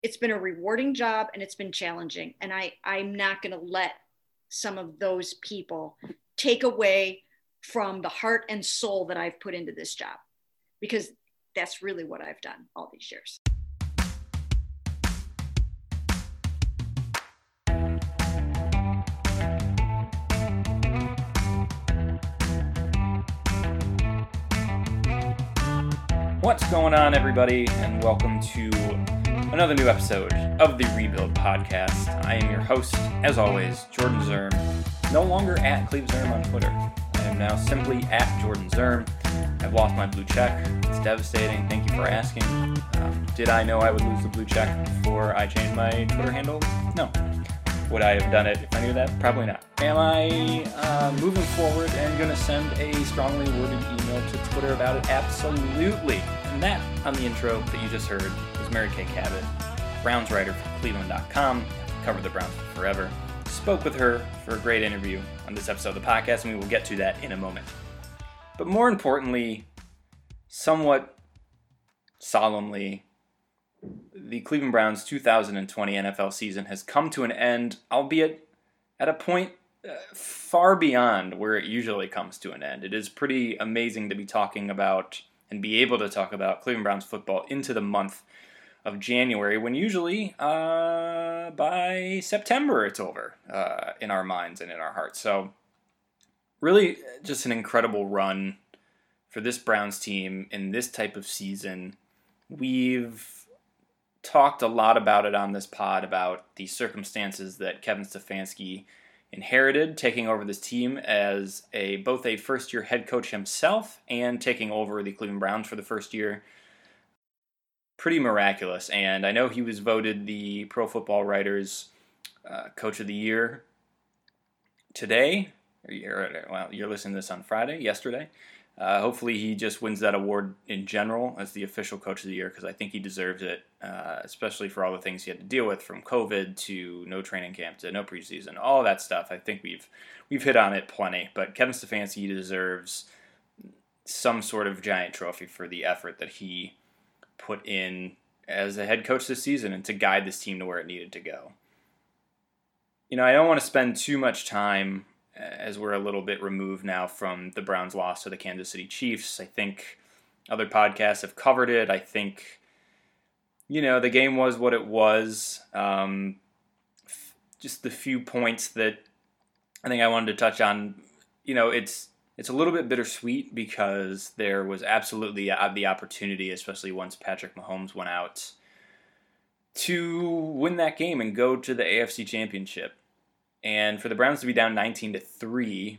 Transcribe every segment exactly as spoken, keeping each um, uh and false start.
it's been a rewarding job and it's been challenging. And I, I'm not going to let some of those people take away from the heart and soul that I've put into this job, because that's really what I've done all these years. What's going on, everybody, and welcome to another new episode of the Rebuild Podcast. I am your host, as always, Jordan Zerm, no longer at Cleve Zerm on Twitter. I am now simply at Jordan Zerm. I've lost my blue check. It's devastating. Thank you for asking. Um, did I know I would lose the blue check before I changed my Twitter handle? No. Would I have done it if I knew that? Probably not. Am I uh, moving forward and going to send a strongly worded email to Twitter about it? Absolutely. And that, on the intro that you just heard, was Mary Kay Cabot, Browns writer for Cleveland dot com, covered the Browns for forever. Spoke with her for a great interview on this episode of the podcast, and we will get to that in a moment. But more importantly, somewhat solemnly, the Cleveland Browns two thousand twenty N F L season has come to an end, albeit at a point uh, far beyond where it usually comes to an end. It is pretty amazing to be talking about and be able to talk about Cleveland Browns football into the month of January, when usually uh, by September it's over uh, in our minds and in our hearts. So really just an incredible run for this Browns team in this type of season. We've talked a lot about it on this pod, about the circumstances that Kevin Stefanski inherited, taking over this team as a both a first-year head coach himself and taking over the Cleveland Browns for the first year. Pretty miraculous, and I know he was voted the Pro Football Writers uh, Coach of the Year today. You're, well, you're listening to this on Friday, yesterday. Uh, hopefully he just wins that award in general as the official Coach of the Year, because I think he deserves it, uh, especially for all the things he had to deal with, from COVID to no training camp to no preseason, all that stuff. I think we've we've hit on it plenty, but Kevin Stefanski deserves some sort of giant trophy for the effort that he put in as a head coach this season and to guide this team to where it needed to go. You know, I don't want to spend too much time, as we're a little bit removed now from the Browns' loss to the Kansas City Chiefs. I think other podcasts have covered it. I think, you know, the game was what it was. Um, f- just the few points that I think I wanted to touch on, you know, it's it's a little bit bittersweet because there was absolutely the opportunity, especially once Patrick Mahomes went out, to win that game and go to the A F C Championship. And for the Browns to be down nineteen to three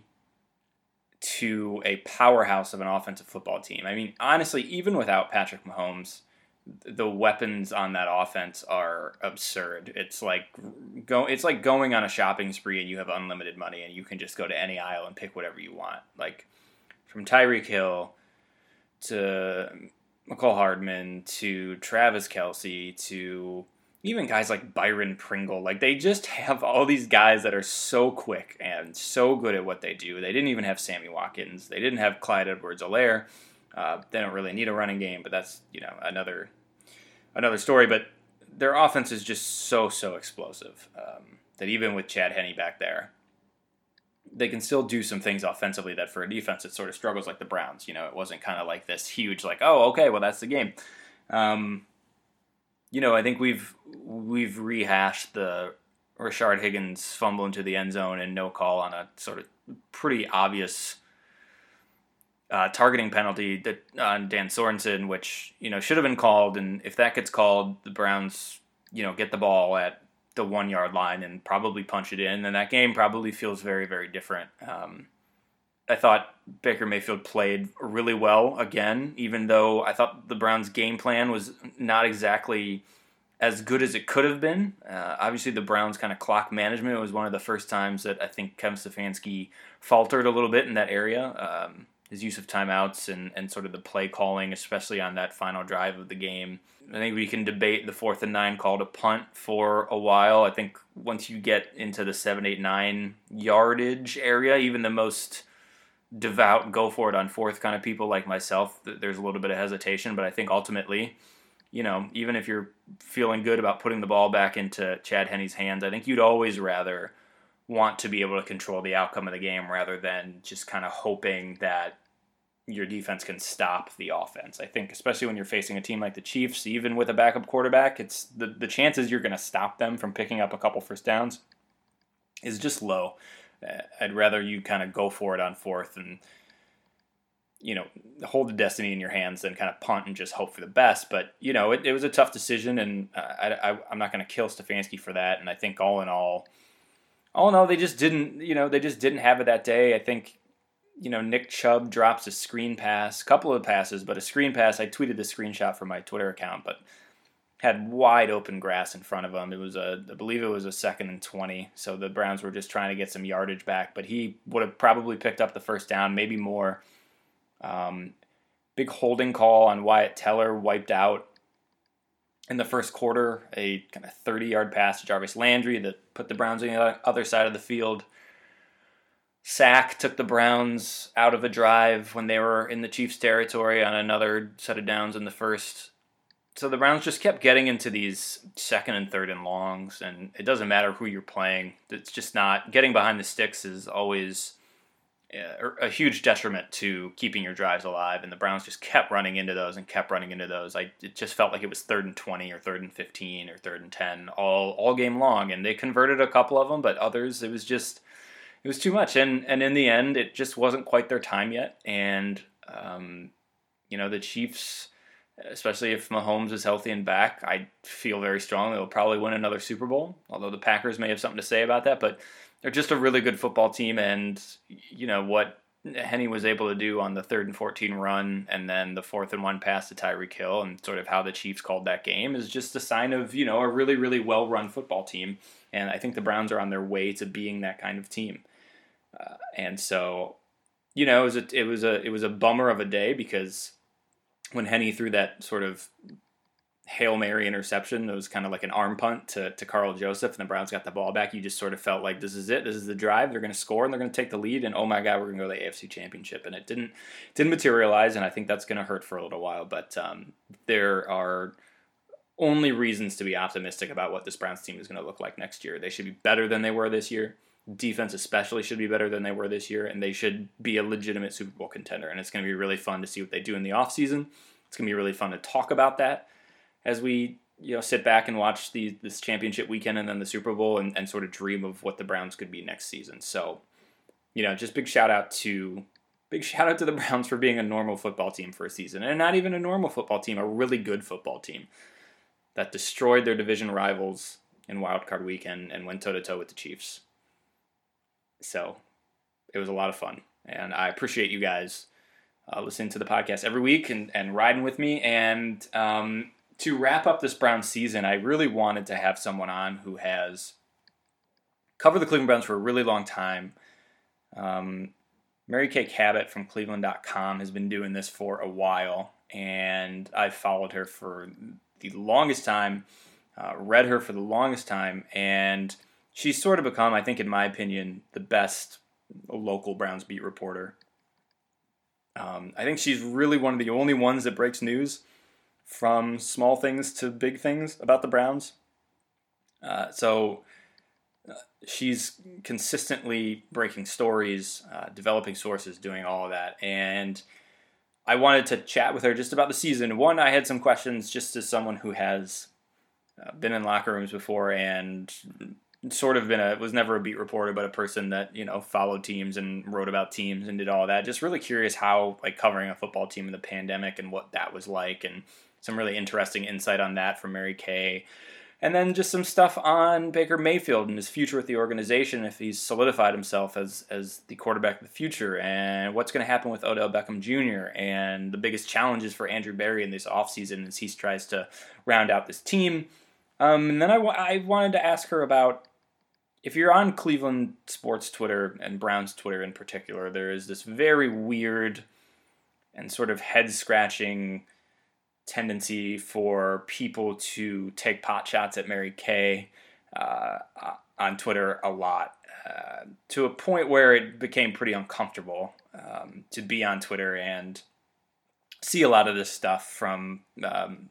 to a powerhouse of an offensive football team. I mean, honestly, even without Patrick Mahomes, the weapons on that offense are absurd. It's like go it's like going on a shopping spree and you have unlimited money and you can just go to any aisle and pick whatever you want. Like from Tyreek Hill to McCall Hardman to Travis Kelce to even guys like Byron Pringle. Like, they just have all these guys that are so quick and so good at what they do. They didn't even have Sammy Watkins. They didn't have Clyde Edwards-Helaire. Uh, they don't really need a running game, but that's, you know, another another story. But their offense is just so, so explosive um, that even with Chad Henne back there, they can still do some things offensively that for a defense it sort of struggles, like the Browns. You know, it wasn't kind of like this huge, like, oh, okay, well, that's the game. Um, you know, I think we've we've rehashed the Rashard Higgins fumble into the end zone and no call on a sort of pretty obvious uh, targeting penalty that on Dan Sorensen, which, you know, should have been called. And if that gets called, the Browns, you know, get the ball at the one yard line and probably punch it in. And that game probably feels very, very different. Um, I thought Baker Mayfield played really well again, even though I thought the Browns' game plan was not exactly as good as it could have been. Uh, obviously, the Browns' kind of clock management was one of the first times that I think Kevin Stefanski faltered a little bit in that area. Um, his use of timeouts and, and sort of the play calling, especially on that final drive of the game. I think we can debate the fourth and nine call to punt for a while. I think once you get into the seven, eight, nine yardage area, even the most devout go for it on fourth kind of people like myself, there's a little bit of hesitation, but I think ultimately you know, even if you're feeling good about putting the ball back into Chad Henne's hands, I think you'd always rather want to be able to control the outcome of the game rather than just kind of hoping that your defense can stop the offense. I think especially when you're facing a team like the Chiefs, even with a backup quarterback, it's the, the chances you're going to stop them from picking up a couple first downs is just low. I'd rather you kind of go for it on fourth and, you know, hold the destiny in your hands than kind of punt and just hope for the best. But, you know, it, it was a tough decision, and I, I, I'm not going to kill Stefanski for that. And I think all in all, all in all, they just didn't, you know, they just didn't have it that day. I think, you know, Nick Chubb drops a screen pass, a couple of passes, but a screen pass, I tweeted the screenshot from my Twitter account, but had wide open grass in front of him. It was a, I believe it was a second and twenty, so the Browns were just trying to get some yardage back, but he would have probably picked up the first down, maybe more. Um, big holding call on Wyatt Teller, wiped out in the first quarter, a kind of thirty-yard pass to Jarvis Landry that put the Browns on the other side of the field. Sack took the Browns out of a drive when they were in the Chiefs' territory on another set of downs in the first. So the Browns just kept getting into these second and third and longs, and it doesn't matter who you're playing. It's just not, getting behind the sticks is always a huge detriment to keeping your drives alive, and the Browns just kept running into those and kept running into those. I it just felt like it was third and twenty or third and fifteen or third and ten all all game long, and they converted a couple of them, but others it was just it was too much, and and in the end it just wasn't quite their time yet. And um, you know, the Chiefs, especially if Mahomes is healthy and back, I feel very strongly they'll probably win another Super Bowl, although the Packers may have something to say about that, but they're just a really good football team, and you know what Henne was able to do on the third and fourteen run, and then the fourth and one pass to Tyreek Hill, and sort of how the Chiefs called that game is just a sign of, you know, a really, really well-run football team. And I think the Browns are on their way to being that kind of team. Uh, and so, you know, it was a it was a it was a bummer of a day, because when Henne threw that sort of Hail Mary interception, it was kind of like an arm punt to, to Carl Joseph, and the Browns got the ball back. You just sort of felt like this is it. This is the drive. They're going to score, and they're going to take the lead, and oh my God, we're going to go to the A F C Championship. And it didn't didn't materialize, and I think that's going to hurt for a little while. But um, there are only reasons to be optimistic about what this Browns team is going to look like next year. They should be better than they were this year. Defense especially should be better than they were this year, and they should be a legitimate Super Bowl contender. And it's going to be really fun to see what they do in the offseason. It's going to be really fun to talk about that as we, you know, sit back and watch the, this championship weekend and then the Super Bowl, and, and sort of dream of what the Browns could be next season. So, you know, just big shout out to big shout out to the Browns for being a normal football team for a season, and not even a normal football team, a really good football team that destroyed their division rivals in Wild Card Weekend and went toe to toe with the Chiefs. So it was a lot of fun, and I appreciate you guys uh, listening to the podcast every week and, and riding with me. And um, to wrap up this Browns season, I really wanted to have someone on who has covered the Cleveland Browns for a really long time. Um, Mary Kay Cabot from Cleveland dot com has been doing this for a while, and I've followed her for the longest time, uh, read her for the longest time, and she's sort of become, I think, in my opinion, the best local Browns beat reporter. Um, I think she's really one of the only ones that breaks news from small things to big things about the Browns. Uh, so uh, she's consistently breaking stories, uh, developing sources, doing all of that. And I wanted to chat with her just about the season. One, I had some questions just as someone who has uh, been in locker rooms before and sort of been a, was never a beat reporter, but a person that, you know, followed teams and wrote about teams and did all that. Just really curious how, like, covering a football team in the pandemic and what that was like, and some really interesting insight on that from Mary Kay. And then just some stuff on Baker Mayfield and his future with the organization, if he's solidified himself as as the quarterback of the future, and what's going to happen with Odell Beckham Junior, and the biggest challenges for Andrew Berry in this offseason as he tries to round out this team. Um, and then I, I wanted to ask her about, if you're on Cleveland sports Twitter, and Browns Twitter in particular, there is this very weird and sort of head-scratching tendency for people to take pot shots at Mary Kay uh, on Twitter a lot, uh, to a point where it became pretty uncomfortable um, to be on Twitter and see a lot of this stuff from um,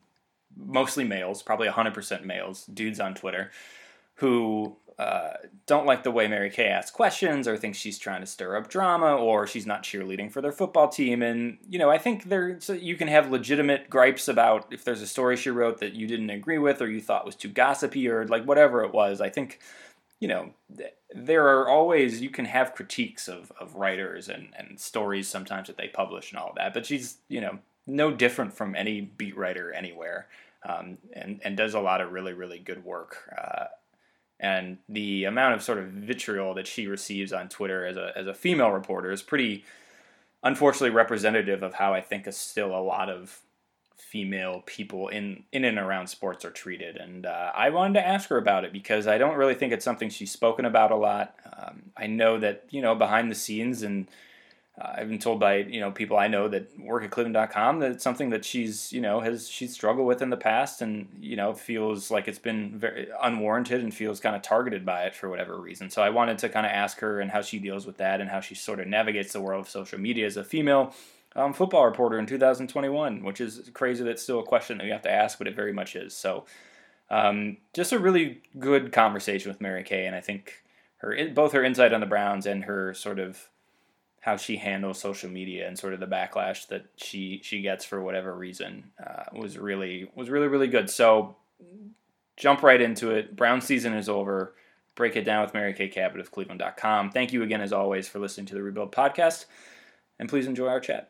mostly males, probably one hundred percent males, dudes on Twitter, who uh, don't like the way Mary Kay asks questions or think she's trying to stir up drama or she's not cheerleading for their football team. And, you know, I think there so you can have legitimate gripes about if there's a story she wrote that you didn't agree with or you thought was too gossipy or like whatever it was. I think, you know, there are always, you can have critiques of, of writers and, and stories sometimes that they publish and all that, but she's, you know, no different from any beat writer anywhere, um, and, and does a lot of really, really good work. Uh, and the amount of sort of vitriol that she receives on Twitter as a as a female reporter is pretty, unfortunately, representative of how I think is still a lot of female people in, in and around sports are treated. And uh, I wanted to ask her about it because I don't really think it's something she's spoken about a lot. Um, I know that, you know, behind the scenes, and uh, I've been told by, you know, people I know that work at Cleveland dot com that it's something that she's, you know, has she's struggled with in the past and, you know, feels like it's been very unwarranted and feels kind of targeted by it for whatever reason. So I wanted to kind of ask her and how she deals with that and how she sort of navigates the world of social media as a female Um, football reporter in two thousand twenty-one, which is crazy. That's still a question that you have to ask, but it very much is. So, um, just a really good conversation with Mary Kay, and I think her both her insight on the Browns and her sort of how she handles social media and sort of the backlash that she she gets for whatever reason uh, was really was really really good. So, jump right into it. Brown season is over. Break it down with Mary Kay Cabot of Cleveland dot com. Thank you again, as always, for listening to the Rebuild podcast, and please enjoy our chat.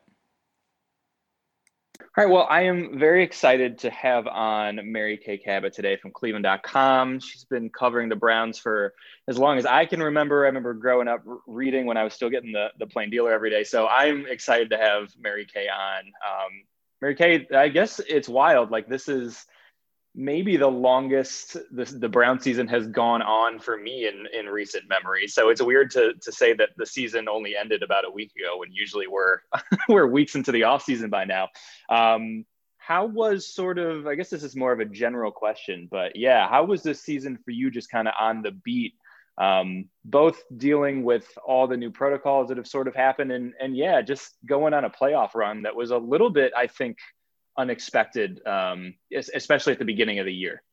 All right, well, I am very excited to have on Mary Kay Cabot today from Cleveland dot com. She's been covering the Browns for as long as I can remember. I remember growing up reading when I was still getting the, the Plain Dealer every day. So I'm excited to have Mary Kay on. Um, Mary Kay, I guess it's wild. Like, this is maybe the longest the, the Brown season has gone on for me in, in recent memory. So it's weird to to say that the season only ended about a week ago when usually we're we're weeks into the off season by now. Um, how was sort of, I guess this is more of a general question, but yeah, how was this season for you just kind of on the beat, um, both dealing with all the new protocols that have sort of happened and, and yeah, just going on a playoff run that was a little bit, I think, unexpected, um, especially at the beginning of the year?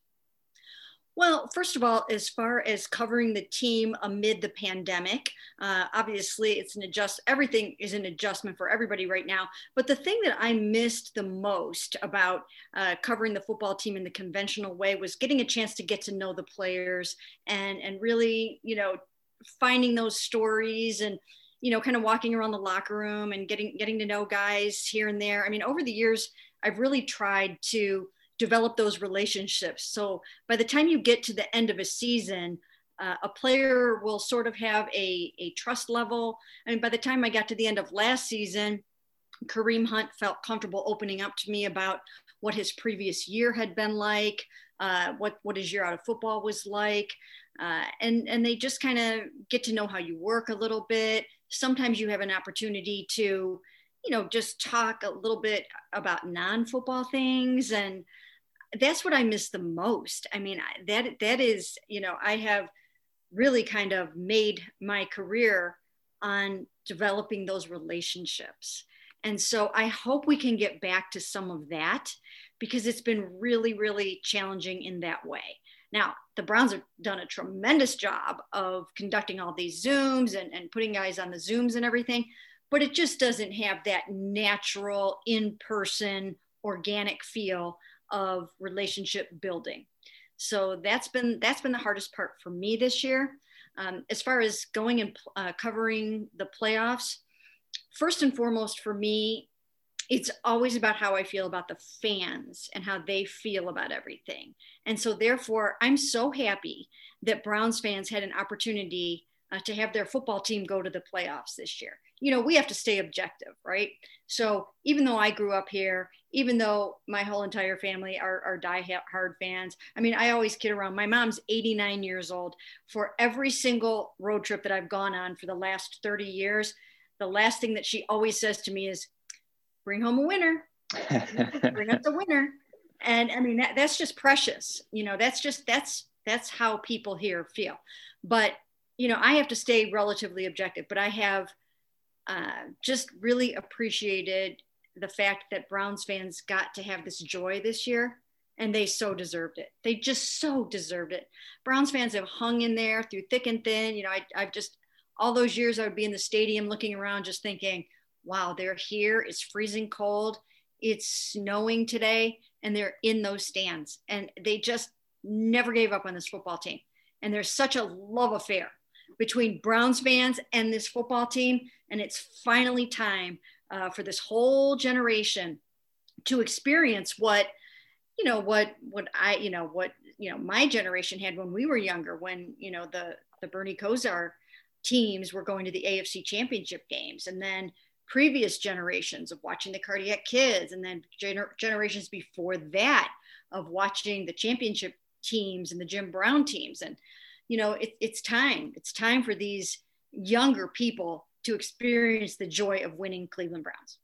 Well, first of all, as far as covering the team amid the pandemic, uh, obviously it's an adjust. Everything is an adjustment for everybody right now. But the thing that I missed the most about uh, covering the football team in the conventional way was getting a chance to get to know the players and and really, you know, finding those stories and, you know, kind of walking around the locker room and getting getting to know guys here and there. I mean, over the years, I've really tried to develop those relationships. So by the time you get to the end of a season, uh, a player will sort of have a, a trust level. I mean, by the time I got to the end of last season, Kareem Hunt felt comfortable opening up to me about what his previous year had been like, uh, what, what his year out of football was like. Uh, and, and they just kind of get to know how you work a little bit. Sometimes you have an opportunity to, you know, just talk a little bit about non-football things. And that's what I miss the most. I mean, that, that is, you know, I have really kind of made my career on developing those relationships. And so I hope we can get back to some of that because it's been really, really challenging in that way. Now, the Browns have done a tremendous job of conducting all these Zooms and, and putting guys on the Zooms and everything, but it just doesn't have that natural, in-person, organic feel of relationship building. So that's been that's been the hardest part for me this year. Um, as far as going and uh, covering the playoffs, first and foremost for me, it's always about how I feel about the fans and how they feel about everything. And so therefore, I'm so happy that Browns fans had an opportunity uh, to have their football team go to the playoffs this year. You know, we have to stay objective, right? So even though I grew up here, even though my whole entire family are, are die-hard fans, I mean, I always kid around. My mom's eighty-nine years old. For every single road trip that I've gone on for the last thirty years, the last thing that she always says to me is, bring home a winner, bring up the winner. And I mean, that, that's just precious. You know, that's just, that's, that's how people here feel. But, you know, I have to stay relatively objective, but I have uh, just really appreciated the fact that Browns fans got to have this joy this year and they so deserved it. They just so deserved it. Browns fans have hung in there through thick and thin. You know, I, I've just, all those years I would be in the stadium looking around just thinking, wow, they're here. It's freezing cold. It's snowing today, and they're in those stands. And they just never gave up on this football team. And there's such a love affair between Browns fans and this football team. And it's finally time uh, for this whole generation to experience what, you know, what, what I, you know, what, you know, my generation had when we were younger, when, you know, the, the Bernie Kosar teams were going to the A F C championship games, and then previous generations of watching the Cardiac Kids, and then gener- generations before that of watching the championship teams and the Jim Brown teams. And, you know, it, it's time, it's time for these younger people to experience the joy of winning Cleveland Browns.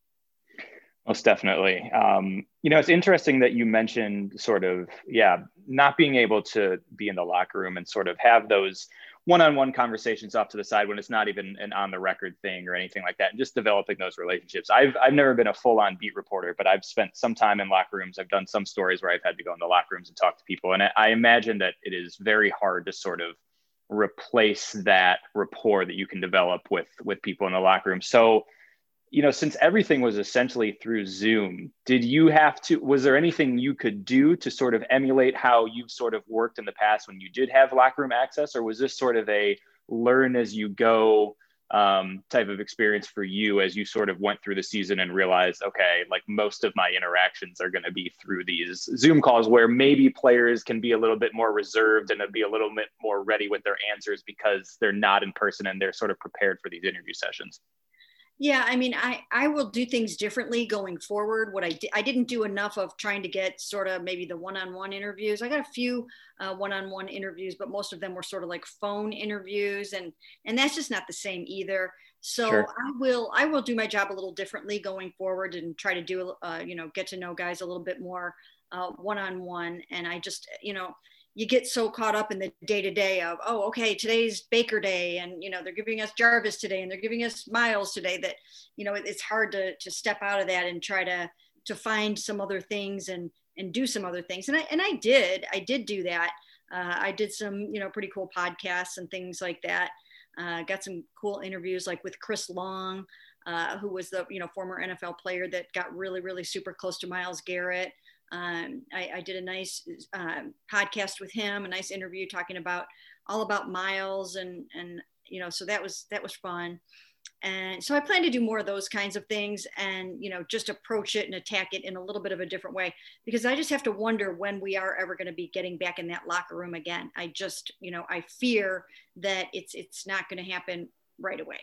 Most definitely. Um, you know, it's interesting that you mentioned sort of, yeah, not being able to be in the locker room and sort of have those one-on-one conversations off to the side when it's not even an on the record thing or anything like that, and just developing those relationships. I've, I've never been a full-on beat reporter, but I've spent some time in locker rooms. I've done some stories where I've had to go in the locker rooms and talk to people. And I, I imagine that it is very hard to sort of replace that rapport that you can develop with, with people in the locker room. So, you know, since everything was essentially through Zoom, did you have to, was there anything you could do to sort of emulate how you've sort of worked in the past when you did have locker room access? Or was this sort of a learn as you go um, type of experience for you as you sort of went through the season and realized, okay, like most of my interactions are going to be through these Zoom calls where maybe players can be a little bit more reserved and be a little bit more ready with their answers because they're not in person and they're sort of prepared for these interview sessions? Yeah, I mean, I, I will do things differently going forward. What I did, I didn't do enough of trying to get sort of maybe the one-on-one interviews. I got a few uh, one-on-one interviews, but most of them were sort of like phone interviews, and and that's just not the same either. So sure. I will I will do my job a little differently going forward and try to do uh, you know, get to know guys a little bit more uh, one-on-one. And I just, you know, you get so caught up in the day to day of, oh, okay, today's Baker Day, and, you know, they're giving us Jarvis today and they're giving us Miles today, that, you know, it, it's hard to to step out of that and try to to find some other things and and do some other things. And I and I did, I did do that. Uh, I did some, you know, pretty cool podcasts and things like that. Uh, got some cool interviews like with Chris Long, uh, who was the, you know, former N F L player that got really, really super close to Myles Garrett. Um, I, I did a nice um, podcast with him, a nice interview talking about all about Myles, and, and, you know, so that was, that was fun. And so I plan to do more of those kinds of things and, you know, just approach it and attack it in a little bit of a different way, because I just have to wonder when we are ever going to be getting back in that locker room again. I just, you know, I fear that it's, it's not going to happen right away.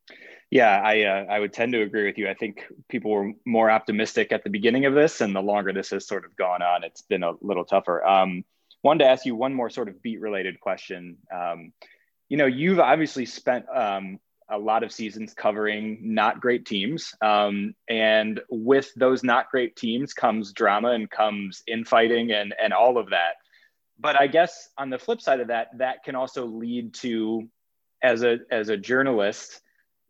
Yeah, I uh, I would tend to agree with you. I think people were more optimistic at the beginning of this, and the longer this has sort of gone on, it's been a little tougher. Um, wanted to ask you one more sort of beat related question. Um, you know, you've obviously spent um, a lot of seasons covering not great teams, um, and with those not great teams comes drama and comes infighting and and all of that. But I guess on the flip side of that, that can also lead to, as a as a journalist,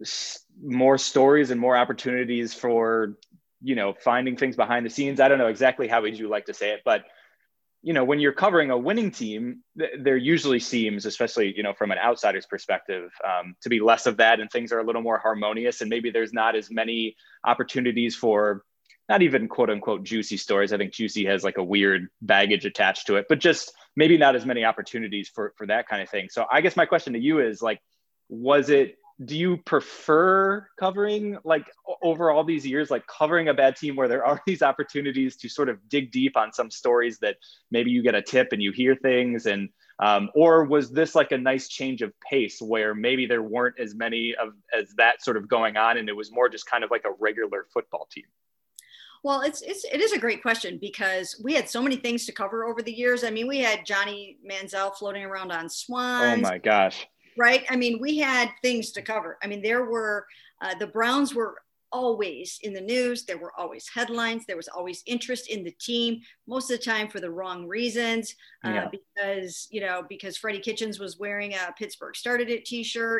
more stories and more opportunities for, you know, finding things behind the scenes. I don't know exactly how would you like to say it, but, you know, when you're covering a winning team, th- there usually seems, especially, you know, from an outsider's perspective, um, to be less of that, and things are a little more harmonious, and maybe there's not as many opportunities for not even quote unquote juicy stories. I think juicy has like a weird baggage attached to it, but just maybe not as many opportunities for, for that kind of thing. So I guess my question to you is like, was it, do you prefer covering, like over all these years, like covering a bad team where there are these opportunities to sort of dig deep on some stories that maybe you get a tip and you hear things, and um, or was this like a nice change of pace where maybe there weren't as many of as that sort of going on and it was more just kind of like a regular football team? Well, it's, it's, it is a great question, because we had so many things to cover over the years. I mean, we had Johnny Manziel floating around on Swans. Oh my gosh. Right. I mean, we had things to cover. I mean, there were, uh, the Browns were always in the news. There were always headlines. There was always interest in the team, most of the time for the wrong reasons, uh, yeah. because, you know, because Freddie Kitchens was wearing a Pittsburgh Started It t-shirt,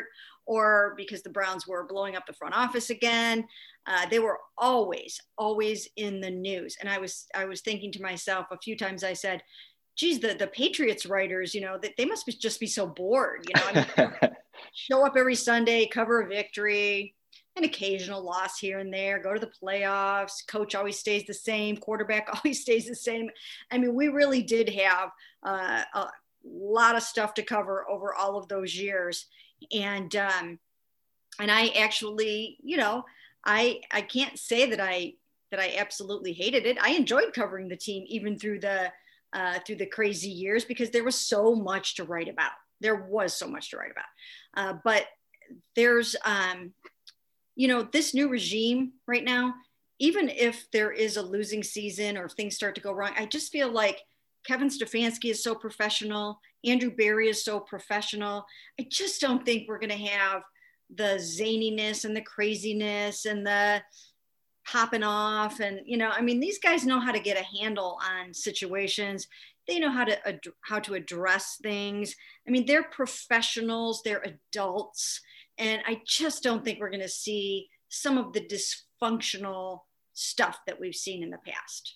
or because the Browns were blowing up the front office again. Uh, they were always, always in the news. And I was, I was thinking to myself a few times, I said, geez, the, the Patriots writers, you know, they, they must be, just be so bored, you know, I mean, show up every Sunday, cover a victory, an occasional loss here and there, go to the playoffs, coach always stays the same, quarterback always stays the same. I mean, we really did have uh, a lot of stuff to cover over all of those years. And, um, and I actually, you know, I, I can't say that I, that I absolutely hated it. I enjoyed covering the team, even through the, uh, through the crazy years, because there was so much to write about. There was so much to write about. Uh, but there's, um, you know, this new regime right now, even if there is a losing season or if things start to go wrong, I just feel like Kevin Stefanski is so professional. Andrew Berry is so professional. I just don't think we're going to have the zaniness and the craziness and the popping off. And, you know, I mean, these guys know how to get a handle on situations. They know how to, ad- how to address things. I mean, they're professionals, they're adults. And I just don't think we're going to see some of the dysfunctional stuff that we've seen in the past.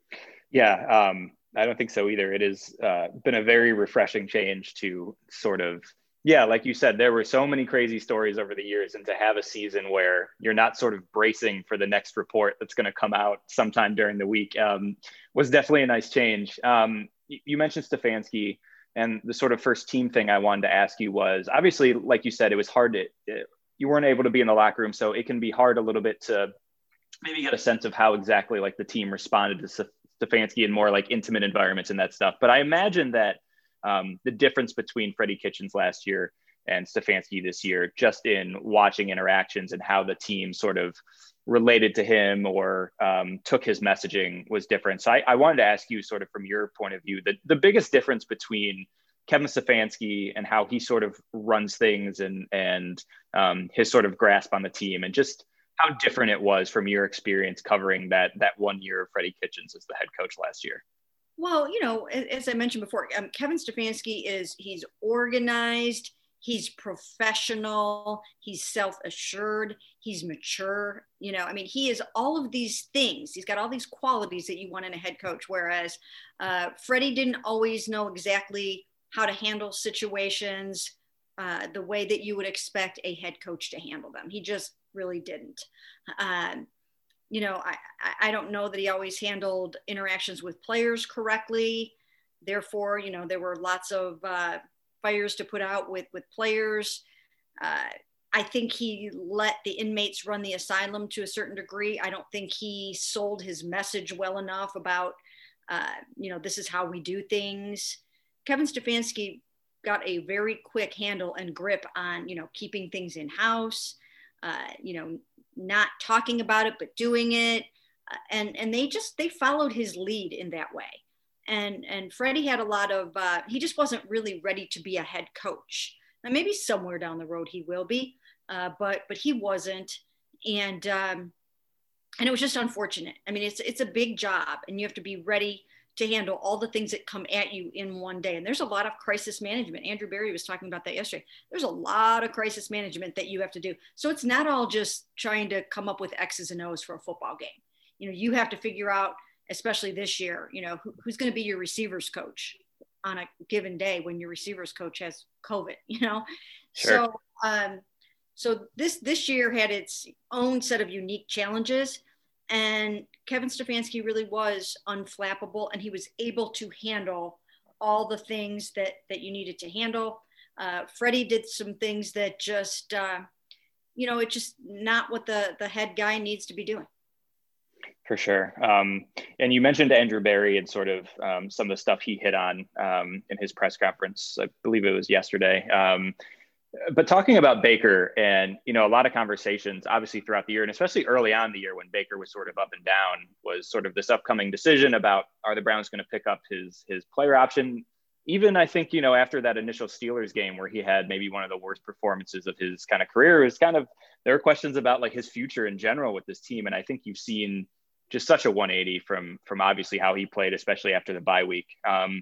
Yeah, um, I don't think so either. It has uh, been a very refreshing change to sort of, yeah, like you said, there were so many crazy stories over the years, and to have a season where you're not sort of bracing for the next report that's going to come out sometime during the week um, was definitely a nice change. Um, you mentioned Stefanski, and the sort of first team thing I wanted to ask you was, obviously, like you said, it was hard to, it, you weren't able to be in the locker room, so it can be hard a little bit to maybe get a sense of how exactly like the team responded to Stefanski in more like intimate environments and that stuff. But I imagine that um, the difference between Freddie Kitchens last year and Stefanski this year, just in watching interactions and how the team sort of related to him or um, took his messaging, was different. So I, I wanted to ask you, sort of from your point of view, the, the biggest difference between Kevin Stefanski and how he sort of runs things and, and um, his sort of grasp on the team, and just how different it was from your experience covering that that one year of Freddie Kitchens as the head coach last year. Well, you know, as I mentioned before, um, Kevin Stefanski is, he's organized, he's professional, he's self-assured, he's mature. You know, I mean, he is all of these things. He's got all these qualities that you want in a head coach. Whereas uh, Freddie didn't always know exactly how to handle situations uh, the way that you would expect a head coach to handle them. He just really didn't. Um, you know, I, I don't know that he always handled interactions with players correctly. Therefore, you know, there were lots of uh, fires to put out with, with players. Uh, I think he let the inmates run the asylum to a certain degree. I don't think he sold his message well enough about, uh, you know, this is how we do things. Kevin Stefanski got a very quick handle and grip on, you know, keeping things in house, uh, you know, not talking about it, but doing it. Uh, and, and they just, they followed his lead in that way. And, and Freddie had a lot of, uh, he just wasn't really ready to be a head coach. Now, maybe somewhere down the road he will be, uh, but, but he wasn't. And, um, and it was just unfortunate. I mean, it's, it's a big job, and you have to be ready to handle all the things that come at you in one day. And there's a lot of crisis management. Andrew Berry was talking about that yesterday. There's a lot of crisis management that you have to do. So it's not all just trying to come up with X's and O's for a football game. You know, you have to figure out, especially this year, you know, who, who's going to be your receivers coach on a given day when your receivers coach has COVID, you know? Sure. So, um, so this, this year had its own set of unique challenges. And Kevin Stefanski really was unflappable, and he was able to handle all the things that, that you needed to handle. Uh, Freddie did some things that just, uh, you know, it's just not what the, the head guy needs to be doing. For sure. Um, and you mentioned Andrew Berry and sort of um, some of the stuff he hit on um, in his press conference. I believe it was yesterday. Um, But talking about Baker, and, you know, a lot of conversations, obviously, throughout the year, and especially early on in the year when Baker was sort of up and down, was sort of this upcoming decision about, are the Browns going to pick up his his player option? Even, I think, you know, after that initial Steelers game where he had maybe one of the worst performances of his kind of career, it was kind of, there were questions about like his future in general with this team. And I think you've seen just such a one eighty from, from obviously how he played, especially after the bye week. Um,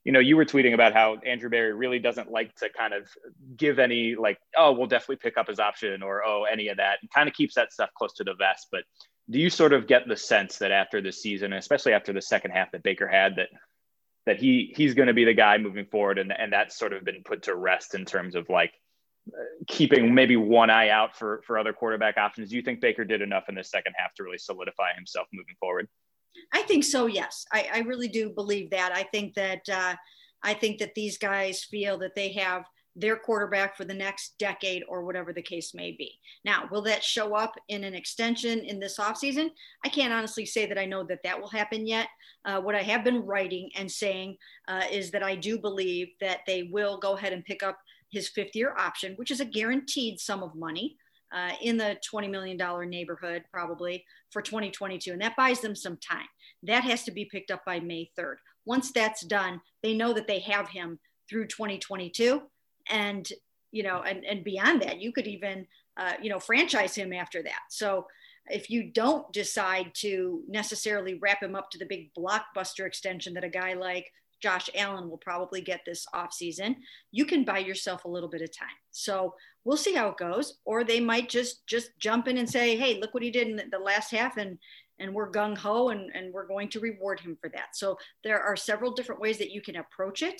you know, you were tweeting about how Andrew Berry really doesn't like to kind of give any like, oh, we'll definitely pick up his option or, oh, any of that, and kind of keeps that stuff close to the vest. But do you sort of get the sense that after this season, especially after the second half that Baker had, that that he he's going to be the guy moving forward, and, and that's sort of been put to rest in terms of like keeping maybe one eye out for, for other quarterback options? Do you think Baker did enough in the second half to really solidify himself moving forward? I think so. Yes. I, I really do believe that. I think that, uh, I think that these guys feel that they have their quarterback for the next decade or whatever the case may be. Now, will that show up in an extension in this offseason? I can't honestly say that I know that that will happen yet. Uh, what I have been writing and saying uh, is that I do believe that they will go ahead and pick up his fifth year option, which is a guaranteed sum of money uh, in the twenty million dollars neighborhood, probably for twenty twenty-two. And that buys them some time. That has to be picked up by May third. Once that's done, they know that they have him through twenty twenty-two. And, you know, and, and beyond that, you could even, uh, you know, franchise him after that. So if you don't decide to necessarily wrap him up to the big blockbuster extension that a guy like Josh Allen will probably get this offseason, you can buy yourself a little bit of time. So we'll see how it goes. Or they might just just jump in and say, hey, look what he did in the last half, and and we're gung-ho, and, and we're going to reward him for that. So there are several different ways that you can approach it.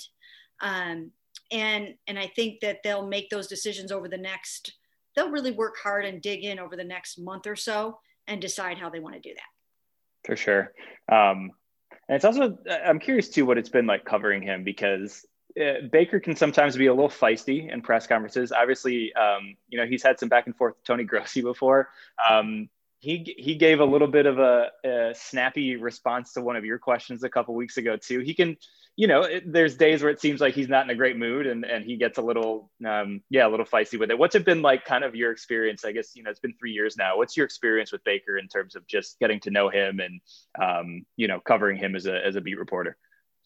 Um, and and I think that they'll make those decisions over the next, they'll really work hard and dig in over the next month or so and decide how they want to do that. For sure. Um, and it's also, I'm curious too, what it's been like covering him, because uh, Baker can sometimes be a little feisty in press conferences. Obviously, um, you know, he's had some back and forth with Tony Grossi before. Um, he he gave a little bit of a, a snappy response to one of your questions a couple weeks ago too. He can, you know, it, there's days where it seems like he's not in a great mood, and, and he gets a little, um, yeah, a little feisty with it. What's it been like, kind of your experience? I guess, you know, it's been three years now. What's your experience with Baker in terms of just getting to know him and, um, you know, covering him as a, as a beat reporter?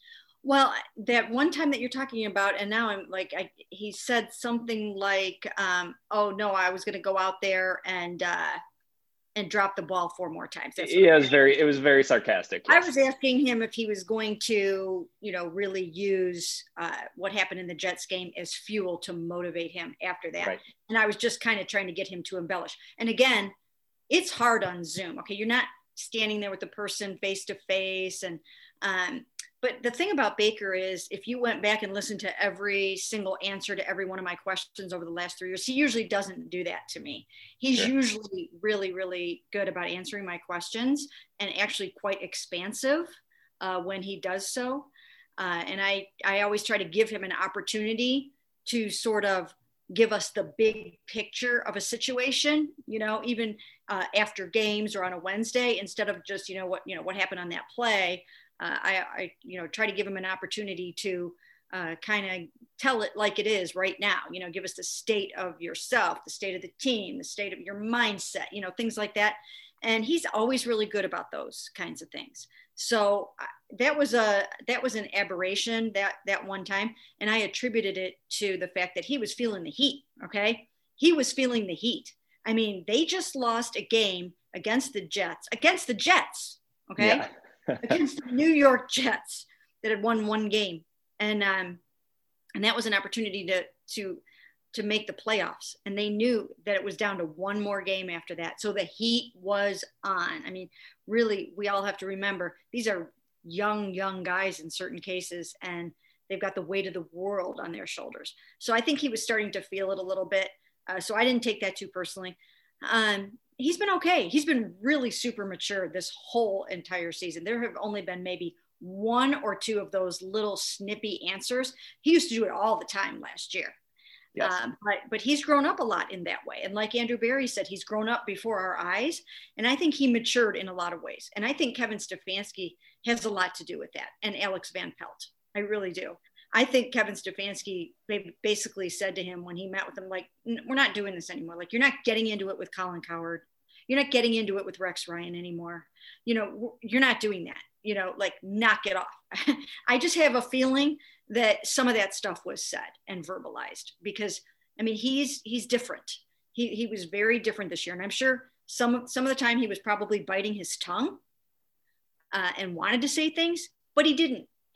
Well, that one time that you're talking about, and now I'm like, I, he said something like, um, oh no, I was going to go out there and, uh, and drop the ball four more times. That's yeah, it was very, it was very sarcastic. Yes. I was asking him if he was going to, you know, really use uh, what happened in the Jets game as fuel to motivate him after that. Right. And I was just kind of trying to get him to embellish. And again, it's hard on Zoom. Okay. You're not standing there with the person face to face. And, um, but the thing about Baker is, if you went back and listened to every single answer to every one of my questions over the last three years, he usually doesn't do that to me. He's sure. usually really, really good about answering my questions, and actually quite expansive uh, when he does so. Uh, and I, I always try to give him an opportunity to sort of give us the big picture of a situation, you know, even uh, after games or on a Wednesday, instead of just, you know, what, you know, what happened on that play. Uh, I, I, you know, try to give him an opportunity to uh, kind of tell it like it is right now, you know, give us the state of yourself, the state of the team, the state of your mindset, you know, things like that. And he's always really good about those kinds of things. So uh, that was a, that was an aberration that, that one time. And I attributed it to the fact that he was feeling the heat. Okay. He was feeling the heat. I mean, they just lost a game against the Jets, against the Jets. Okay. Yeah. against the New York Jets that had won one game. And, um, and that was an opportunity to, to, to make the playoffs. And they knew that it was down to one more game after that. So the heat was on. I mean, really, we all have to remember, these are young, young guys in certain cases, and they've got the weight of the world on their shoulders. So I think he was starting to feel it a little bit. Uh, so I didn't take that too personally. Um, he's been okay. He's been really super mature this whole entire season. There have only been maybe one or two of those little snippy answers. He used to do it all the time last year. Yes. Um, but, but he's grown up a lot in that way. And like Andrew Berry said, he's grown up before our eyes. And I think he matured in a lot of ways. And I think Kevin Stefanski has a lot to do with that. And Alex Van Pelt. I really do. I think Kevin Stefanski basically said to him when he met with him, like, we're not doing this anymore. Like, you're not getting into it with Colin Cowherd. You're not getting into it with Rex Ryan anymore. You know, you're not doing that, you know, like, knock it off. I just have a feeling that some of that stuff was said and verbalized because, I mean, he's, he's different. He, he was very different this year. And I'm sure some, some of the time he was probably biting his tongue uh, and wanted to say things, but he didn't.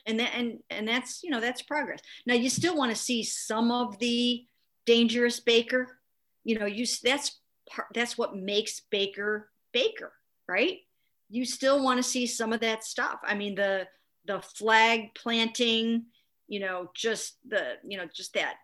And that, and, and that's, you know, that's progress. Now you still want to see some of the dangerous Baker, you know, you, that's part, that's what makes Baker Baker, right? You still want to see some of that stuff. I mean, the, the flag planting, you know, just the, you know, just that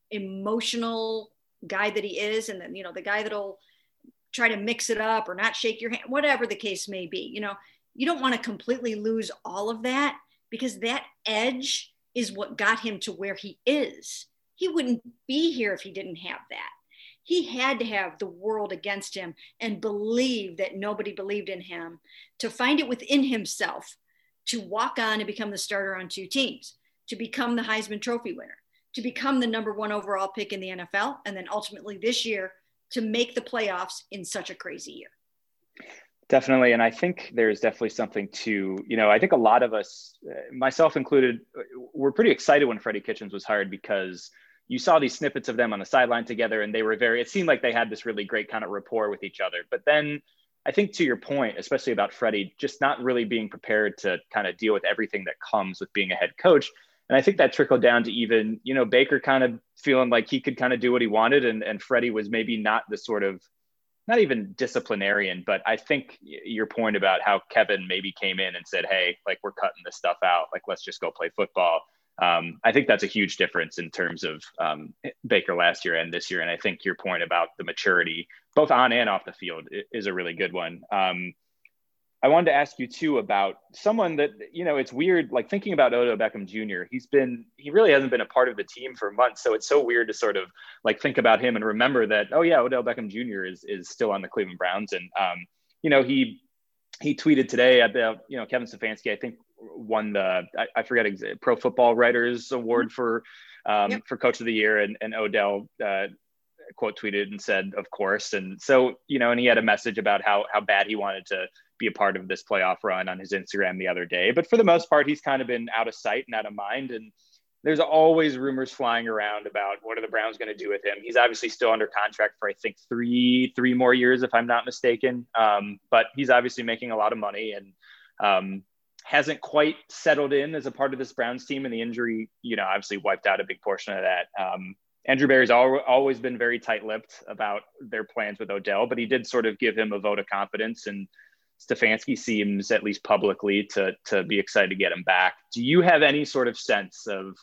emotional guy that he is. And then, you know, the guy that'll try to mix it up or not shake your hand, whatever the case may be, you know, you don't want to completely lose all of that, because that edge is what got him to where he is. He wouldn't be here if he didn't have that. He had to have the world against him and believe that nobody believed in him, to find it within himself, to walk on and become the starter on two teams, to become the Heisman Trophy winner, to become the number one overall pick in the N F L, and then ultimately this year to make the playoffs in such a crazy year. Definitely. And I think there's definitely something to, you know, I think a lot of us, myself included, were pretty excited when Freddie Kitchens was hired, because you saw these snippets of them on the sideline together, and they were very, it seemed like they had this really great kind of rapport with each other. But then I think, to your point, especially about Freddie, just not really being prepared to kind of deal with everything that comes with being a head coach. And I think that trickled down to even, you know, Baker kind of feeling like he could kind of do what he wanted. And, and Freddie was maybe not the sort of, not even disciplinarian, but I think your point about how Kevin maybe came in and said, hey, like, we're cutting this stuff out. Like, let's just go play football. Um, I think that's a huge difference in terms of um, Baker last year and this year. And I think your point about the maturity, both on and off the field, is a really good one. Um, I wanted to ask you too about someone that, you know, it's weird, like thinking about Odell Beckham Junior He's been, he really hasn't been a part of the team for months. So it's so weird to sort of like think about him and remember that, oh yeah, Odell Beckham Junior is, is still on the Cleveland Browns. And, um, you know, he, he tweeted today about, you know, Kevin Stefanski, I think won the, I, I forget, Pro Football Writers Award for, um, yep. for Coach of the Year. And, and Odell, uh, quote tweeted and said, of course. And so, you know, and he had a message about how, how bad he wanted to be a part of this playoff run on his Instagram the other day. But for the most part, he's kind of been out of sight and out of mind. And there's always rumors flying around about what are the Browns going to do with him. He's obviously still under contract for, I think, three, three more years, if I'm not mistaken. Um, but he's obviously making a lot of money and um, hasn't quite settled in as a part of this Browns team. And the injury, you know, obviously wiped out a big portion of that. Um, Andrew Berry's al- always been very tight-lipped about their plans with Odell, but he did sort of give him a vote of confidence, and Stefanski seems, at least publicly, to, to be excited to get him back. Do you have any sort of sense of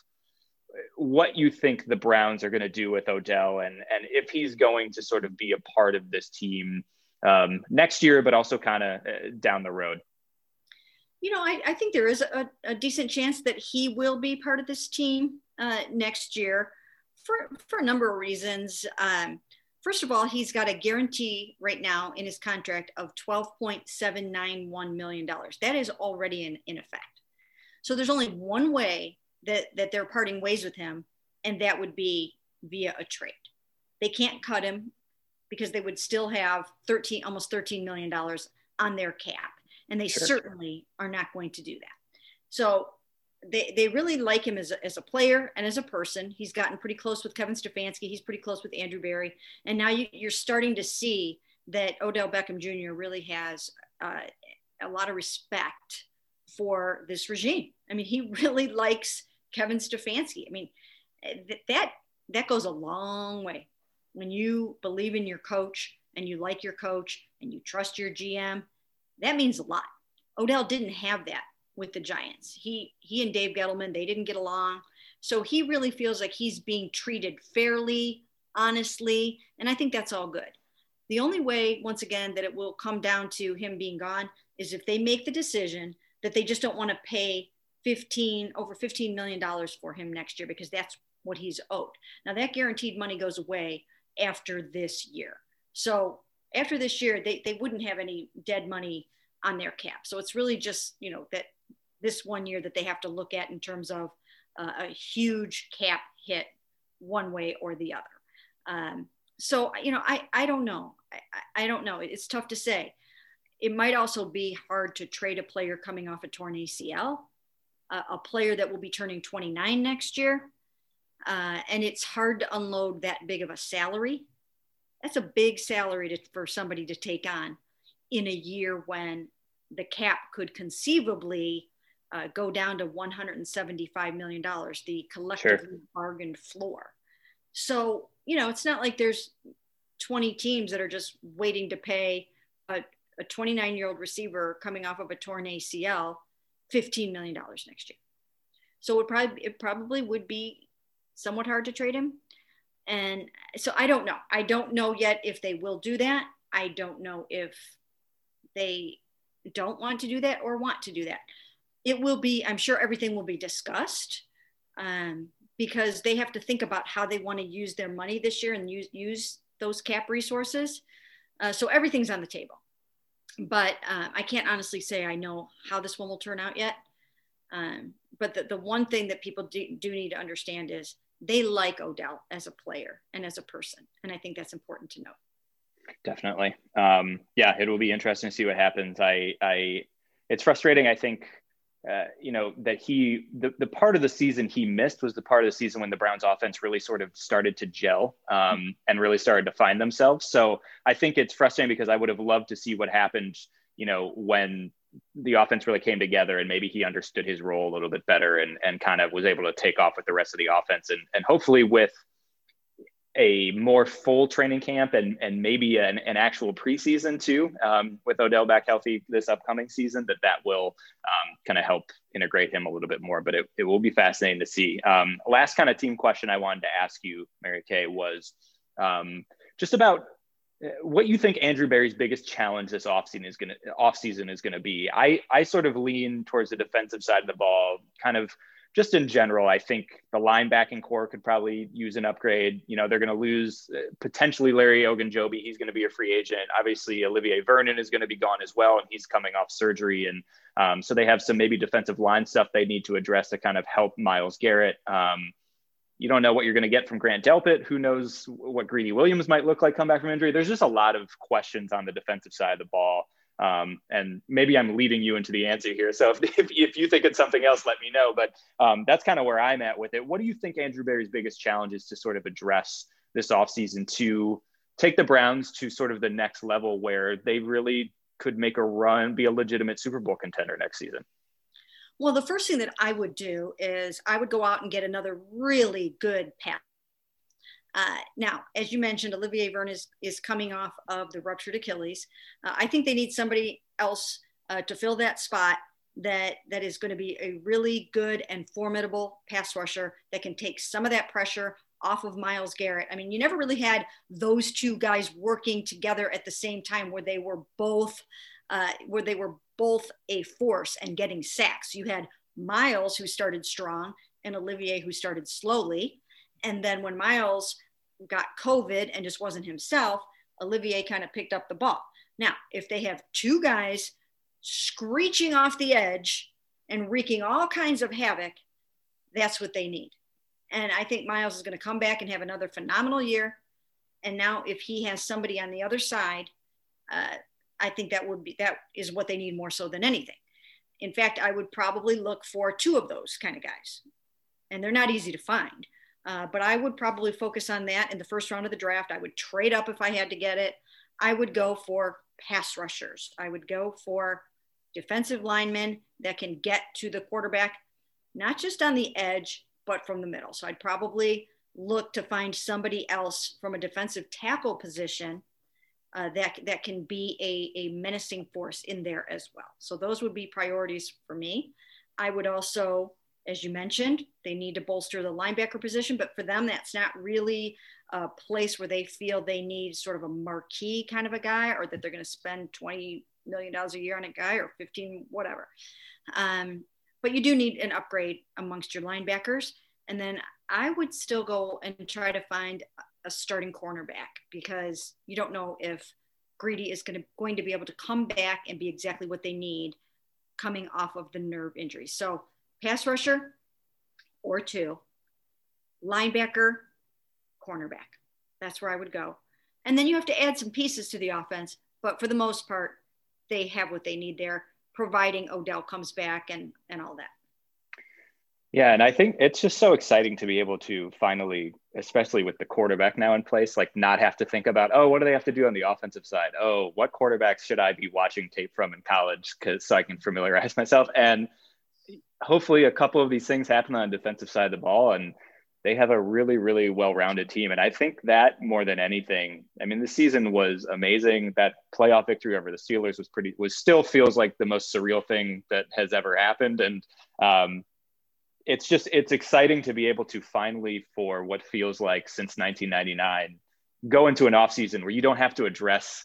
what you think the Browns are going to do with Odell, and, and if he's going to sort of be a part of this team um, next year, but also kind of uh, down the road? You know, I, I think there is a, a decent chance that he will be part of this team uh, next year for, for a number of reasons. Um, First of all, he's got a guarantee right now in his contract of twelve point seven nine one million dollars. That is already in, in effect. So there's only one way that, that they're parting ways with him, and that would be via a trade. They can't cut him because they would still have thirteen, almost thirteen million dollars on their cap, and they sure. certainly are not going to do that. So They they really like him as a, as a player and as a person. He's gotten pretty close with Kevin Stefanski. He's pretty close with Andrew Berry. And now you, you're starting to see that Odell Beckham Junior really has uh, a lot of respect for this regime. I mean, he really likes Kevin Stefanski. I mean, th- that that goes a long way. When you believe in your coach and you like your coach and you trust your G M, that means a lot. Odell didn't have that with the Giants. He he and Dave Gettleman, they didn't get along. So he really feels like he's being treated fairly, honestly, and I think that's all good. The only way, once again, that it will come down to him being gone is if they make the decision that they just don't want to pay fifteen over fifteen million dollars for him next year, because that's what he's owed. Now that guaranteed money goes away after this year. So after this year, they, they wouldn't have any dead money on their cap. So it's really just, you know, that this one year that they have to look at in terms of uh, a huge cap hit one way or the other. Um, so, you know, I, I don't know. I, I don't know. It's tough to say. It might also be hard to trade a player coming off a torn A C L, uh, a player that will be turning twenty-nine next year. Uh, and it's hard to unload that big of a salary. That's a big salary to, for somebody to take on in a year when the cap could conceivably uh, go down to one hundred seventy-five million dollars, the collectively sure. bargained floor. So, you know, it's not like there's twenty teams that are just waiting to pay a, a twenty-nine year old receiver coming off of a torn A C L fifteen million dollars next year. So it probably, it probably would be somewhat hard to trade him. And so I don't know. I don't know yet if they will do that. I don't know if they don't want to do that or want to do that. It will be, I'm sure everything will be discussed um, because they have to think about how they want to use their money this year and use, use those cap resources. Uh, so everything's on the table. But uh, I can't honestly say I know how this one will turn out yet. Um, but the, the one thing that people do, do need to understand is they like Odell as a player and as a person. And I think that's important to note. Definitely. Um, yeah, it will be interesting to see what happens. I, I, it's frustrating. I think, uh, you know, that he, the, the part of the season he missed was the part of the season when the Browns offense really sort of started to gel um, and really started to find themselves. So I think it's frustrating because I would have loved to see what happened, you know, when the offense really came together and maybe he understood his role a little bit better and, and kind of was able to take off with the rest of the offense. And, and hopefully with a more full training camp and, and maybe an, an actual preseason too, um, with Odell back healthy this upcoming season, that that will um, kind of help integrate him a little bit more, but it, it will be fascinating to see. Um, last kind of team question I wanted to ask you, Mary Kay, was um, just about what you think Andrew Berry's biggest challenge this offseason is going to offseason is going to be. I, I sort of lean towards the defensive side of the ball, kind of just in general. I think the linebacking core could probably use an upgrade. You know, they're going to lose uh, potentially Larry Ogunjobi. He's going to be a free agent. Obviously, Olivier Vernon is going to be gone as well, and he's coming off surgery. And um, so they have some maybe defensive line stuff they need to address to kind of help Myles Garrett. Um, You don't know what you're going to get from Grant Delpit. Who knows what Greedy Williams might look like come back from injury. There's just a lot of questions on the defensive side of the ball. Um, and maybe I'm leading you into the answer here. So if, if, if you think it's something else, let me know. But um, that's kind of where I'm at with it. What do you think Andrew Berry's biggest challenge is to sort of address this offseason to take the Browns to sort of the next level where they really could make a run, be a legitimate Super Bowl contender next season? Well, the first thing that I would do is I would go out and get another really good pass. Uh, now, as you mentioned, Olivier Vernon is, is coming off of the ruptured Achilles. Uh, I think they need somebody else uh, to fill that spot that, that is going to be a really good and formidable pass rusher that can take some of that pressure off of Myles Garrett. I mean, you never really had those two guys working together at the same time where they were both uh, where they were both a force and getting sacks. You had Myles, who started strong, and Olivier, who started slowly. And then when Myles got COVID and just wasn't himself, Olivier kind of picked up the ball. Now, if they have two guys screeching off the edge and wreaking all kinds of havoc, that's what they need. And I think Myles is going to come back and have another phenomenal year. And now if he has somebody on the other side, uh, I think that would be, that is what they need more so than anything. In fact, I would probably look for two of those kind of guys, and they're not easy to find. Uh, but I would probably focus on that in the first round of the draft. I would trade up if I had to get it. I would go for pass rushers. I would go for defensive linemen that can get to the quarterback, not just on the edge, but from the middle. So I'd probably look to find somebody else from a defensive tackle position Uh, that that can be a, a menacing force in there as well. So those would be priorities for me. I would also, as you mentioned, they need to bolster the linebacker position, but for them, that's not really a place where they feel they need sort of a marquee kind of a guy, or that they're going to spend twenty million dollars a year on a guy, or fifteen, whatever. Um, but you do need an upgrade amongst your linebackers. And then I would still go and try to find a starting cornerback, because you don't know if Greedy is going to going to be able to come back and be exactly what they need coming off of the nerve injury. So pass rusher or two, linebacker, cornerback. That's where I would go. And then you have to add some pieces to the offense, but for the most part, they have what they need there, providing Odell comes back and, and all that. Yeah, and I think it's just so exciting to be able to finally, especially with the quarterback now in place, like not have to think about, oh, what do they have to do on the offensive side? Oh, what quarterbacks should I be watching tape from in college, because so I can familiarize myself. And hopefully a couple of these things happen on the defensive side of the ball, and they have a really, really well-rounded team. And I think that more than anything, I mean, the season was amazing. That playoff victory over the Steelers was pretty, was still feels like the most surreal thing that has ever happened. And um, it's just, it's exciting to be able to finally, for what feels like since nineteen ninety-nine, go into an offseason where you don't have to address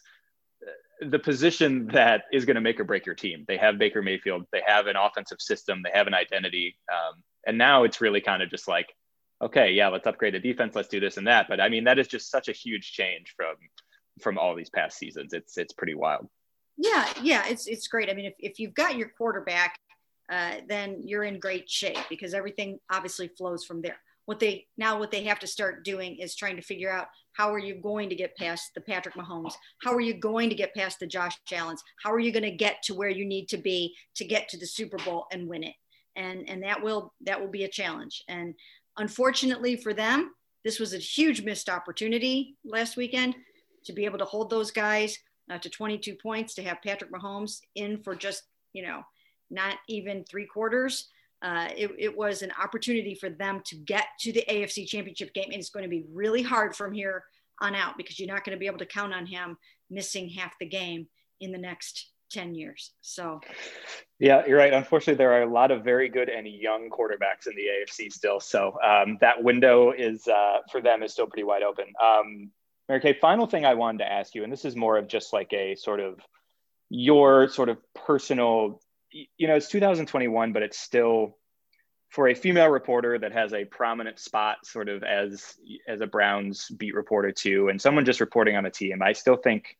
the position that is going to make or break your team. They have Baker Mayfield. They have an offensive system. They have an identity. Um, and now it's really kind of just like, okay, yeah, let's upgrade the defense. Let's do this and that. But I mean, that is just such a huge change from, from all these past seasons. It's, it's pretty wild. Yeah. Yeah. It's, it's great. I mean, if, if you've got your quarterback, uh, then you're in great shape because everything obviously flows from there. What they, now what they have to start doing is trying to figure out, how are you going to get past the Patrick Mahomes? How are you going to get past the Josh Allens? How are you going to get to where you need to be to get to the Super Bowl and win it? And, and that will, that will be a challenge. And unfortunately for them, this was a huge missed opportunity last weekend to be able to hold those guys uh, to twenty-two points, to have Patrick Mahomes in for just, you know, not even three quarters. Uh, it, it was an opportunity for them to get to the A F C Championship game. And it's going to be really hard from here on out because you're not going to be able to count on him missing half the game in the next ten years. So, yeah, you're right. Unfortunately, there are a lot of very good and young quarterbacks in the A F C still. So um, that window is uh, for them is still pretty wide open. Um, Mary Kay, final thing I wanted to ask you, and this is more of just like a sort of your sort of personal, you know, it's two thousand twenty-one, but it's still, for a female reporter that has a prominent spot sort of as, as a Browns beat reporter too, and someone just reporting on a team, I still think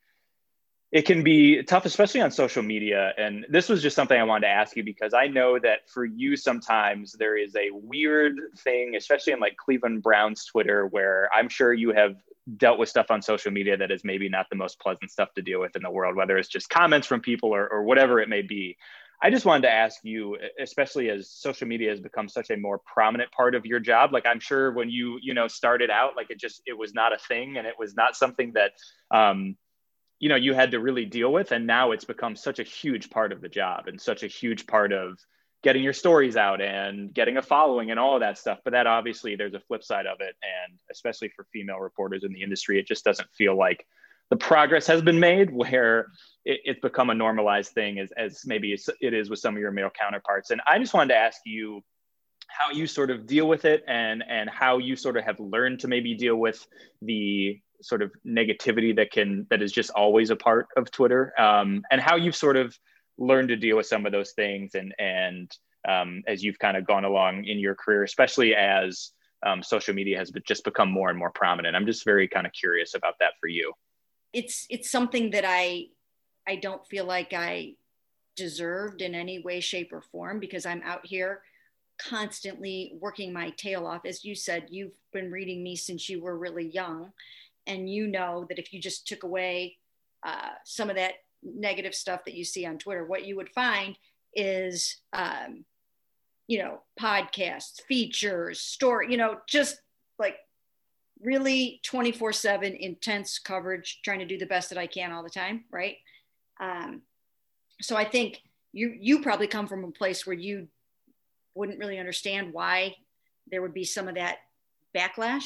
it can be tough, especially on social media. And this was just something I wanted to ask you, because I know that for you, sometimes there is a weird thing, especially in like Cleveland Browns Twitter, where I'm sure you have dealt with stuff on social media that is maybe not the most pleasant stuff to deal with in the world, whether it's just comments from people or, or whatever it may be. I just wanted to ask you, especially as social media has become such a more prominent part of your job. Like, I'm sure when you, you know, started out, like it just, it was not a thing, and it was not something that, um, you know, you had to really deal with. And now it's become such a huge part of the job and such a huge part of getting your stories out and getting a following and all of that stuff. But that obviously there's a flip side of it. And especially for female reporters in the industry, it just doesn't feel like the progress has been made where it, it's become a normalized thing as, as maybe it's, it is with some of your male counterparts. And I just wanted to ask you how you sort of deal with it, and, and how you sort of have learned to maybe deal with the sort of negativity that can, that is just always a part of Twitter, um, and how you've sort of learned to deal with some of those things. And, and um, as you've kind of gone along in your career, especially as um, social media has just become more and more prominent. I'm just very kind of curious about that for you. It's, it's something that I, I don't feel like I deserved in any way, shape, or form, because I'm out here constantly working my tail off. As you said, you've been reading me since you were really young. And you know that if you just took away uh, some of that negative stuff that you see on Twitter, what you would find is, um, you know, podcasts, features, story, you know, just like really twenty-four seven intense coverage, trying to do the best that I can all the time. Right. Um, so I think you, you probably come from a place where you wouldn't really understand why there would be some of that backlash.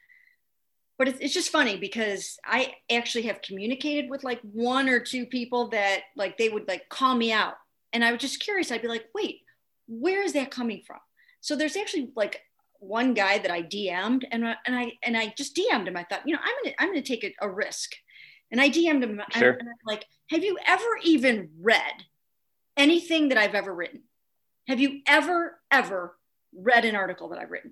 But it's, it's just funny because I actually have communicated with like one or two people that like, they would like call me out, and I was just curious. I'd be like, wait, where is that coming from? So there's actually like one guy that I D M'd, and, and I, and I just D M'd him. I thought, you know, I'm going to, I'm going to take a, a risk. And I D M'd him. Sure. And I'm like, have you ever even read anything that I've ever written? Have you ever, ever read an article that I've written?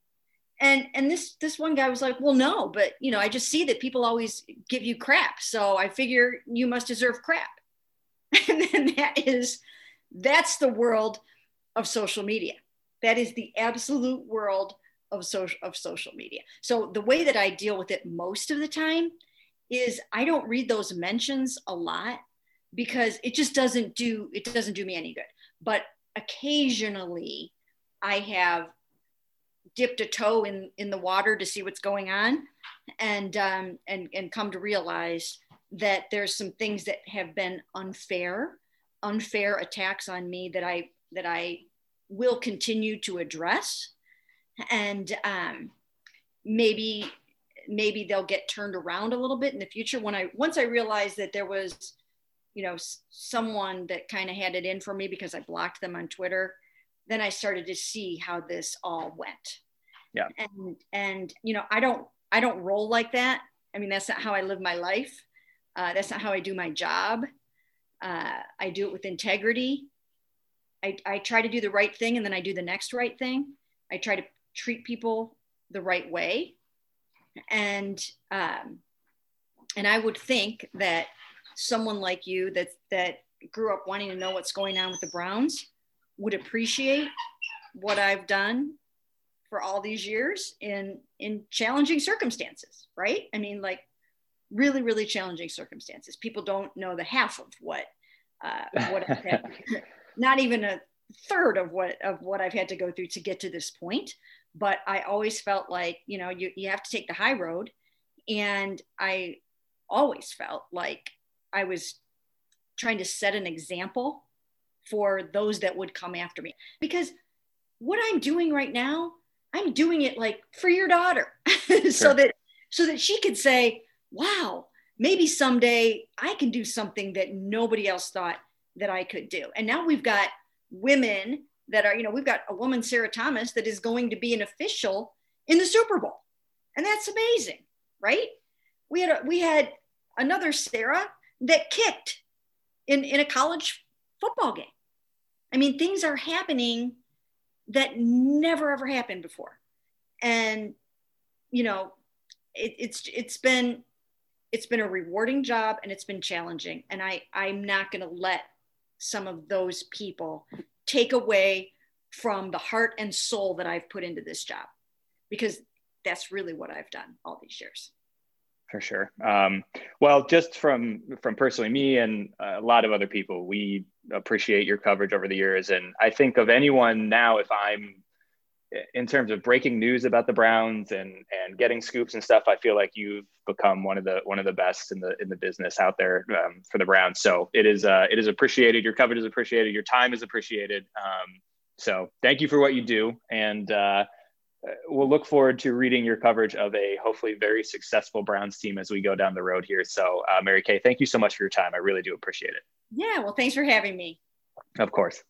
And and this this one guy was like, well, no, but, you know, I just see that people always give you crap. So I figure you must deserve crap. And then that is, that's the world of social media. That is the absolute world of social, of social media. So the way that I deal with it most of the time is I don't read those mentions a lot, because it just doesn't do, it doesn't do me any good. But occasionally I have dipped a toe in, in the water to see what's going on, and, um, and, and come to realize that there's some things that have been unfair, unfair attacks on me that I, that I will continue to address. And um, maybe maybe they'll get turned around a little bit in the future. When I once I realized that there was, you know, someone that kind of had it in for me because I blocked them on Twitter, then I started to see how this all went. Yeah. And and you know, I don't I don't roll like that. I mean, that's not how I live my life. Uh, that's not how I do my job. Uh, I do it with integrity. I, I try to do the right thing, and then I do the next right thing. I try to treat people the right way. And, um, and I would think that someone like you that, that grew up wanting to know what's going on with the Browns would appreciate what I've done for all these years in, in challenging circumstances, right? I mean, like really, really challenging circumstances. People don't know the half of what, uh, what I've had, not even a third of what, of what I've had to go through to get to this point. But I always felt like, you know, you, you have to take the high road. And I always felt like I was trying to set an example for those that would come after me. Because what I'm doing right now, I'm doing it like for your daughter. so Sure. that so that she could say, wow, maybe someday I can do something that nobody else thought that I could do. And now we've got women that are, you know, we've got a woman, Sarah Thomas, that is going to be an official in the Super Bowl. And that's amazing, right? We had, a, we had another Sarah that kicked in, in a college football game. I mean, things are happening that never, ever happened before. And, you know, it, it's, it's been, it's been a rewarding job, and it's been challenging. And I, I'm not going to let some of those people take away from the heart and soul that I've put into this job, because that's really what I've done all these years. For sure. Um, well, just from, from personally me and a lot of other people, we appreciate your coverage over the years. And I think of anyone now, if I'm in terms of breaking news about the Browns and, and getting scoops and stuff, I feel like you've become one of the, one of the best in the, in the business out there um, for the Browns. So it is, uh, it is appreciated. Your coverage is appreciated. Your time is appreciated. Um, so thank you for what you do. And uh, we'll look forward to reading your coverage of a hopefully very successful Browns team as we go down the road here. So uh, Mary Kay, thank you so much for your time. I really do appreciate it. Yeah. Well, thanks for having me. Of course.